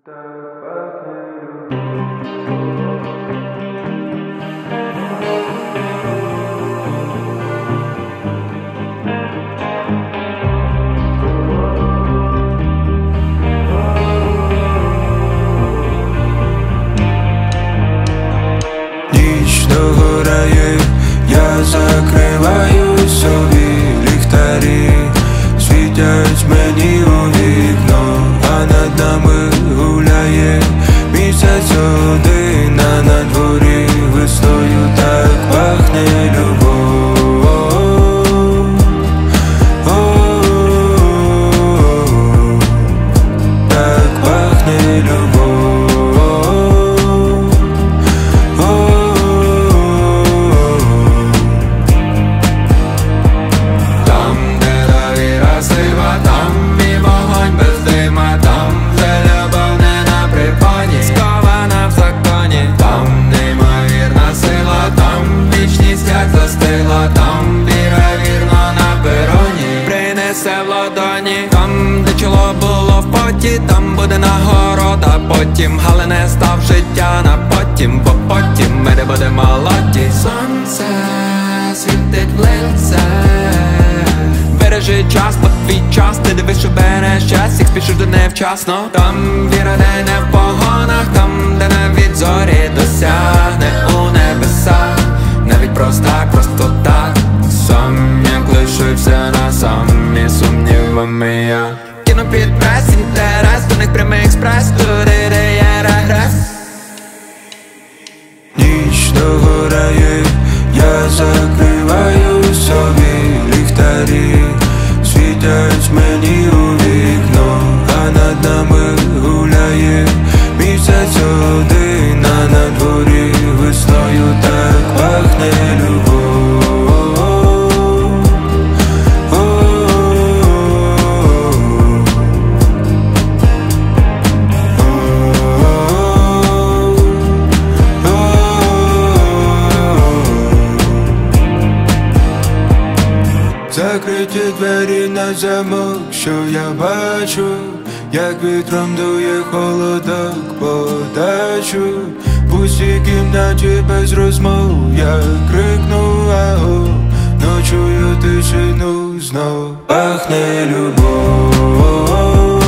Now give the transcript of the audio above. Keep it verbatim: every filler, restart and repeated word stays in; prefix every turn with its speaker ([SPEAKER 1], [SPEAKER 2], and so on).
[SPEAKER 1] Ніч догорає, я закриваю собі ліхтарі, світять мені у вікно, а над нами гуляє місяць один, а на дворі весною так пахне любов. О-о-о-о, так пахне любов. Там віра вірно на пероні принесе в ладоні. Там, де чоло було в поті, там буде нагорода потім. Але не став життя на потім, бо потім ми не будемо молоді. Сонце світить в лице, бережи час, бо твій час, ти дивись, що береш час, як спішиш до невчасно. Там віра, де не в погонах, там, де навіть зорі досягне у небесах. Навіть просто так, просто так, сам як лишився на самі сумнівами я. Кину під прес, інтерес, до них прямий експрес, туди, де є регрес. Ніч догорає, я закриваю собі ліхтарі, світять мені у вікно, а над нами гуляє місяць один, а на дворі весною так пахне любов. Закриті двері на замок, що я бачу, як вітром дує холодок по дачу. В усій кімнаті без розмов я крикну аго, но чую тишину знов. Пахне любов.